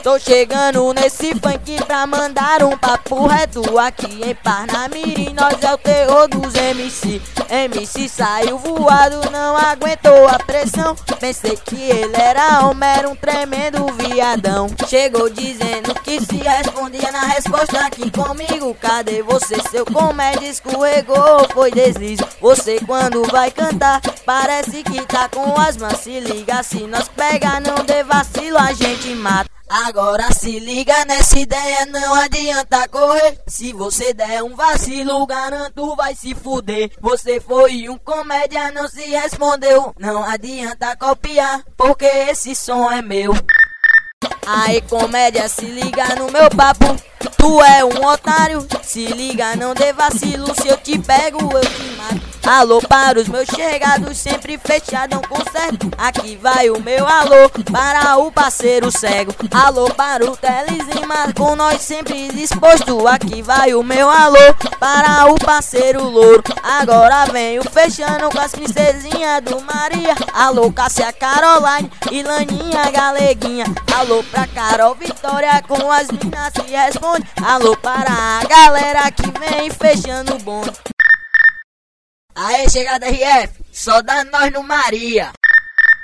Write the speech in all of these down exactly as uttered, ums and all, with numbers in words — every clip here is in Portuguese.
Tô chegando nesse funk pra mandar um papo reto. Aqui em Parnamirim nós é o terror dos M C. M C saiu voado, não aguentou a pressão. Pensei que ele era homem, era um tremendo viadão. Chegou dizendo que se respondia na resposta aqui comigo. Cadê você, seu comédia? Escorregou, foi deslize. Você quando vai cantar parece que tá com asma. Se liga, se nós pega, não dê vacilo, a gente mata. Agora se liga nessa ideia, não adianta correr. Se você der um vacilo, garanto vai se fuder. Você foi um comédia, não se respondeu. Não adianta copiar, porque esse som é meu. Aí comédia, se liga no meu papo. Tu é um otário, se liga, não dê vacilo. Se eu te pego, eu te mato. Alô para os meus chegados, sempre fechadão com certo. Aqui vai o meu alô para o parceiro cego. Alô para o Telezima, com nós sempre disposto. Aqui vai o meu alô para o parceiro louro. Agora venho fechando com as princesinhas do Maria. Alô Cássia, Caroline e Laninha Galeguinha. Alô pra Carol Vitória, com as minas se responde. Alô para a galera que vem fechando o bonde. Aê, chegada R F, só dá nós no Maria.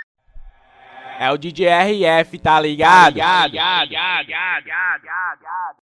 É o D J R F, tá ligado?